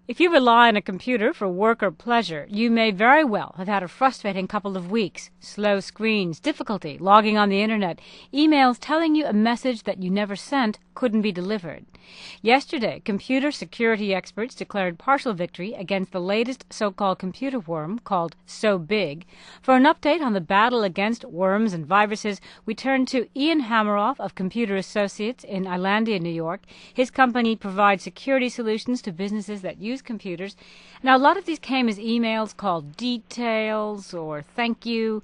If you rely on a computer for work or pleasure, you may very well have had a frustrating couple of weeks. Slow screens, difficulty logging on the internet, emails telling you a message that you never sent couldn't be delivered. Yesterday, computer security experts declared partial victory against the latest so-called computer worm called So Big. For an update on the battle against worms and viruses, we turn to Ian Hammeroff of Computer Associates in Islandia, New York. His company provides security solutions to businesses that use computers. Now, a lot of these came as emails called details or thank you.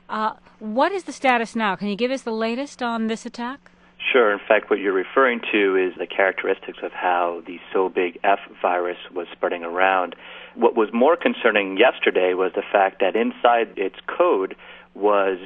What is the status now? Can you give us the latest on this attack? Sure. In fact, what you're referring to is the characteristics of how the So Big F virus was spreading around. What was more concerning yesterday was the fact that inside its code was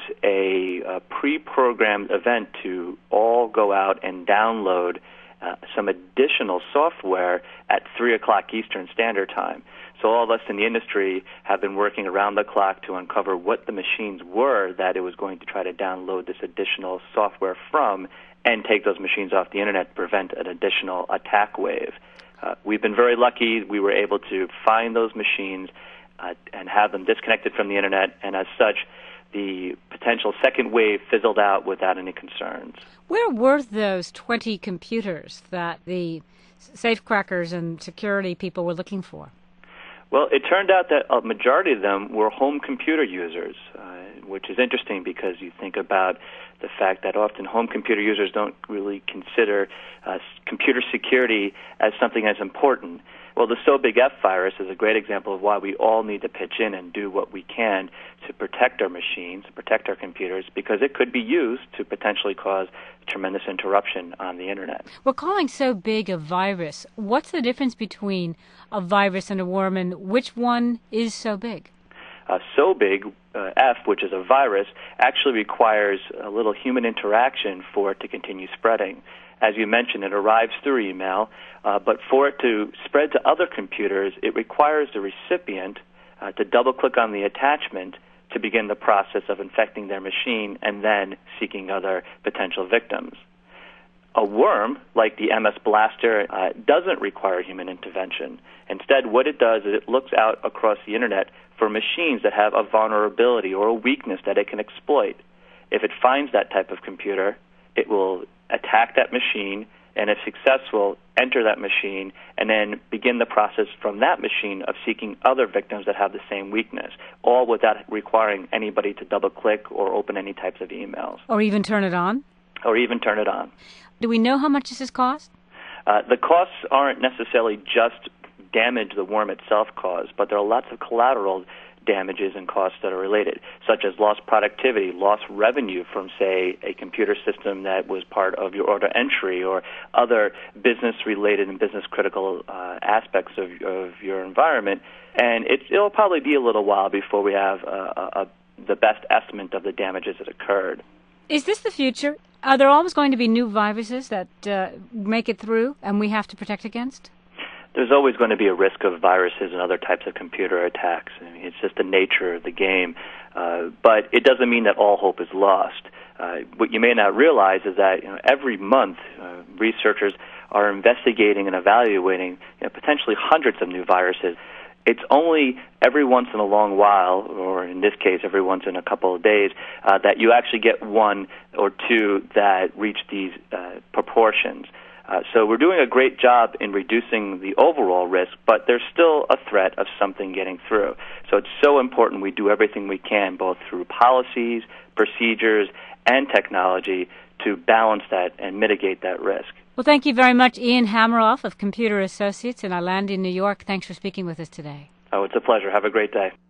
a pre-programmed event to all go out and download some additional software at 3 o'clock Eastern Standard Time. So all of us in the industry have been working around the clock to uncover what the machines were that it was going to try to download this additional software from and take those machines off the internet to prevent an additional attack wave. We've been very lucky. We were able to find those machines and have them disconnected from the internet, and as such, the potential second wave fizzled out without any concerns. Where were those 20 computers that the safecrackers and security people were looking for? Well, it turned out that a majority of them were home computer users, which is interesting because you think about the fact that often home computer users don't really consider computer security as something as important. Well, the So Big F virus is a great example of why we all need to pitch in and do what we can to protect our machines, protect our computers, because it could be used to potentially cause tremendous interruption on the internet. We're calling So Big a virus. What's the difference between a virus and a worm, and which one is so big? So Big F, which is a virus, actually requires a little human interaction for it to continue spreading. As you mentioned, it arrives through email, but for it to spread to other computers, it requires the recipient to double-click on the attachment to begin the process of infecting their machine and then seeking other potential victims. A worm, like the MS Blaster, doesn't require human intervention. Instead, what it does is it looks out across the internet for machines that have a vulnerability or a weakness that it can exploit. If it finds that type of computer, it will attack that machine, and if successful, enter that machine, and then begin the process from that machine of seeking other victims that have the same weakness, all without requiring anybody to double-click or open any types of emails. Or even turn it on? Or even turn it on. Do we know how much this has cost? The costs aren't necessarily just damage the worm itself caused, but there are lots of collateral damages and costs that are related, such as lost productivity, lost revenue from, say, a computer system that was part of your order entry or other business-related and business-critical aspects of your environment. And it'll probably be a little while before we have the best estimate of the damages that occurred. Is this the future? Are there always going to be new viruses that make it through and we have to protect against? There's always going to be a risk of viruses and other types of computer attacks. I mean, it's just the nature of the game. But it doesn't mean that all hope is lost. What you may not realize is that every month researchers are investigating and evaluating potentially hundreds of new viruses. It's only every once in a long while, or in this case, every once in a couple of days, that you actually get one or two that reach these proportions. So we're doing a great job in reducing the overall risk, but there's still a threat of something getting through. So it's so important we do everything we can, both through policies, procedures, and technology, to balance that and mitigate that risk. Well, thank you very much, Ian Hammeroff of Computer Associates in Islandia, New York. Thanks for speaking with us today. Oh, it's a pleasure. Have a great day.